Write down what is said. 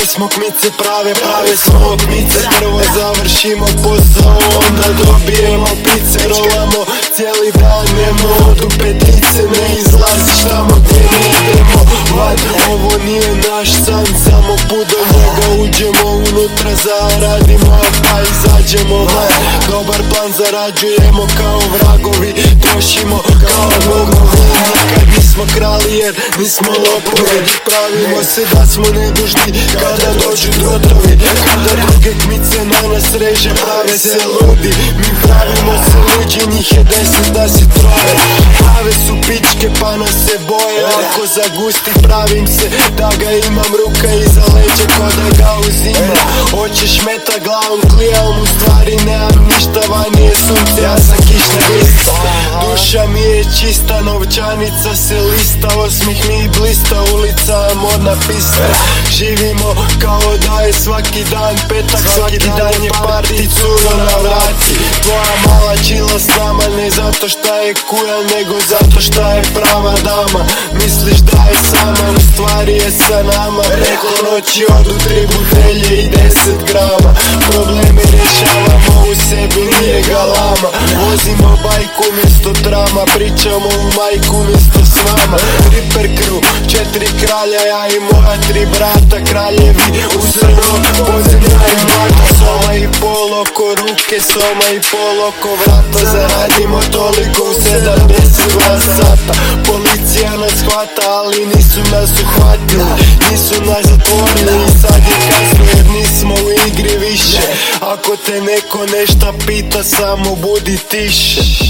smo kmice prave smo kmice. Prvo završimo posao, onda dobijemo pice. Rolamo cijeli dan, nemo odu petice. Ne izlaziš tamo gdje ne idemo van. Ovo nije naš san, samo put do njega. Uđemo unutra, zaradimo, pa izađemo van. Dobar plan, zarađujemo kao vragovi, trošimo kao bogovi. Nikad nismo krali jer nismo lopovi. Pravimo se da smo nedužni kada dođu drotovi. Kada druge kmice na nas reže, prave se ludi. Mi pravimo se luđi, njih je 10 da si troje. Prave su pičke pa nas se boje. Ako zagusti pravim se da ga imam, ruka iza leđa ko da ga uzimam. Hoćeš meta glavom klijam, u stvari nemam ništa, vani je sunce, ja sam kišna lista. Duša mi je čista, novčanica se lista, osmih mi blista, ulica modna pista. Živimo kao da je svaki dan petak, svaki dan je party, curo na vrati. Tvoja mala čila s nama, ne zato šta je kuja, nego zato šta je prava dama. Misliš da je sama, u stvari je sa nama. Preko noći odu 3 butelje i 10 grama. Probleme rješavamo u sebi, nije galama. Vozimo bajku mjesto trama, pričamo u majku mjesto s vama. Ripper crew, 4 kralja, ja i moja 3 brata. Kraljevi u srno, podzemlja i blata. Soma i pol oko ruke, soma i pol oko vrata. Zaradimo toliko u 72 sata. Policija nas hvata, ali nisu nas uhvatili, nisu nas zatvorili. I sad je kasno jer nismo u igri više. Ako te neko nešta pita, samo budi tiše.